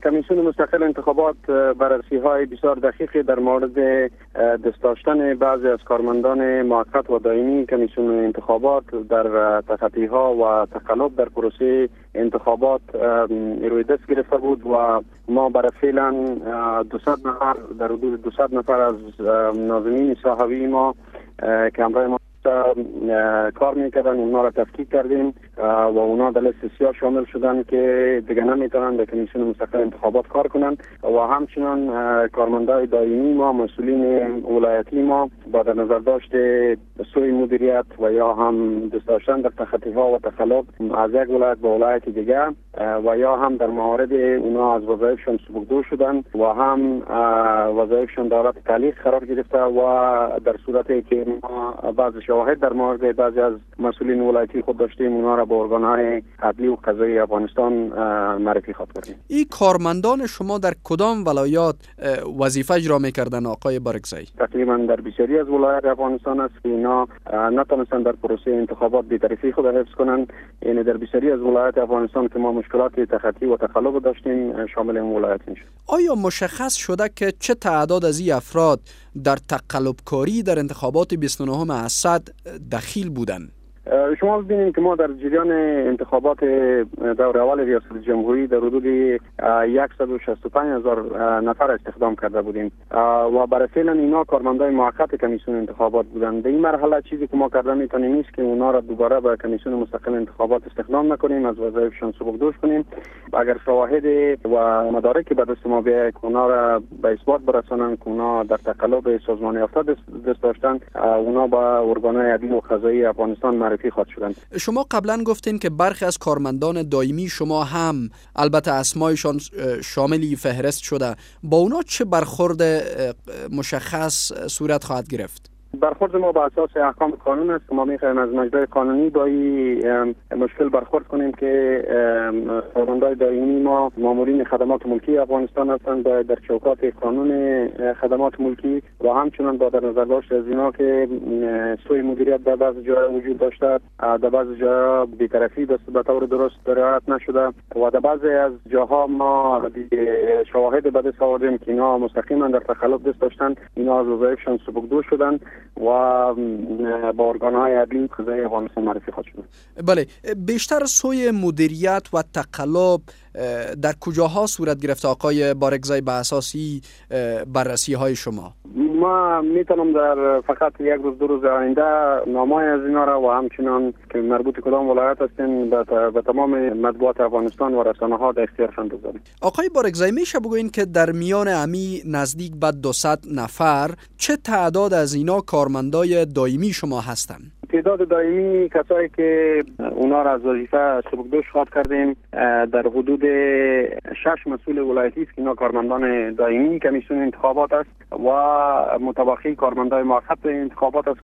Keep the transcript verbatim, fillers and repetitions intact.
کمیسیون مستقل انتخابات بررسی‌های بسیار دقیق در مورد دست داشتن بعضی از کارمندان موقت و دائمی کمیسیون انتخابات در تخطی‌ها و تقلب در پروسه انتخابات روی دست گرفته بود و ما برای فعلا دویست نفر در حدود دویست نفر از ناظمین صحوی ما که همراه ما کار میکردن اونا را تفکیک کردیم و اونا در لیست سیاه شامل شدن که دیگه نمیتونن در کمیسیون مستقل انتخابات کار کنن و همچنان کارمندای دائمی ما، مسئولین ولایتی ما با در نظر داشت سوی مدیریت و یا هم دست داشتن در تخطی‌ها و تخلف از یک ولایت به ولایت دیگه و یا هم در موارد اونا از وظایفشون سبکدو شدن و هم وظایفشون دارد تعلیق قرار گرفته و در صورتی که ما بعض شواهد در مورد بعضی از مسئولین ولایتی خود داشتیم اونا را به ارگان‌های عدلی و قضایی افغانستان معرفی خواهد کردیم. این کارمندان شما در کدام ولایات وظیفه اجرا می‌کردن آقای بارکزایی؟ تقریبا در بسیاری از ولایات افغانستان است که اینا نتونستن در پروسه انتخابات بی‌طرفی خود حفظ کنند. یعنی در بسیاری از ولایات افغانستان که ما مشکلات تخطی و تقلب داشتیم شامل این ولایت میشه. آیا مشخص شده که چه تعداد از این افراد در تقلب کاری در انتخابات بیست و نهم اسد دخیل بودند؟ شما ببینید که ما در جریان انتخابات دور اول ریاست جمهوری در حدود صد و شصت و پنج هزار نفر استخدام کرده بودیم و برای فعلا اینا کارمندای موقت کمیسیون انتخابات بودند. در این مرحله چیزی که ما کرده میتونیم است که اونا را دوباره به کمیسیون مستقل انتخابات استخدام نکنیم، از وظایفشون سبکدوش کنیم. اگر شواهد و مدارکی به دست ما بیاید که اونا را به اثبات برسانن که اونا در تقلب سازمانی یافته دست داشتن، اونا با ارگان‌های عدلی و قضایی افغانستان معرفی خواهد شدن. شما قبلا گفتین که برخی از کارمندان دائمی شما هم البته اسمایشان شاملی فهرست شده، با اونا چه برخورد مشخص صورت خواهد گرفت؟ برخورد ما به اساس احکام قانون است که ما می‌خوایم از مجرای قانونی با این مشکل برخورد کنیم که کارمندان دائمی ما مامورین خدمات ملکی افغانستان هستند در چوکات قانون خدمات ملکی و همچنان با در نظر داشت از اینا که سوی مدیریت در بعض جاها وجود داشته، در بعض جاها بی‌طرفی به طور درست رعایت نشده و در بعضی از جاها ما شواهد به دست آوردیم که اینا مستقیما در تخلف دست داشتن، اینا از وظایفشون سبکدو شدن و با ارگان‌های عدلی و قضایی افغانستان معرفی خواهد شد. بله، بیشتر سوی مدیریت و تقلب در کجاها صورت گرفت آقای بارکزایی به اساسی بررسی‌های شما؟ ما میتونم در فقط یک روز دو روز آینده نامه‌ای از اینا را و همچنان که مربوط کدام ولایت هستن به تمام مطبوعات افغانستان و رسانه‌ها در اختیارشان بگذاریم. آقای بارکزایی میشه بگوین که در میان امی نزدیک به دویست نفر چه تعداد از اینا کارمندای دائمی شما هستند؟ تعداد دائمی کسایی که اونا را از وظیفه سبکدوش خواهد کردیم در حدود شش مسئول ولایتی است که اینا کارمندان دائمی کمیسیون انتخابات است و متبقی کارمندای موقت انتخابات است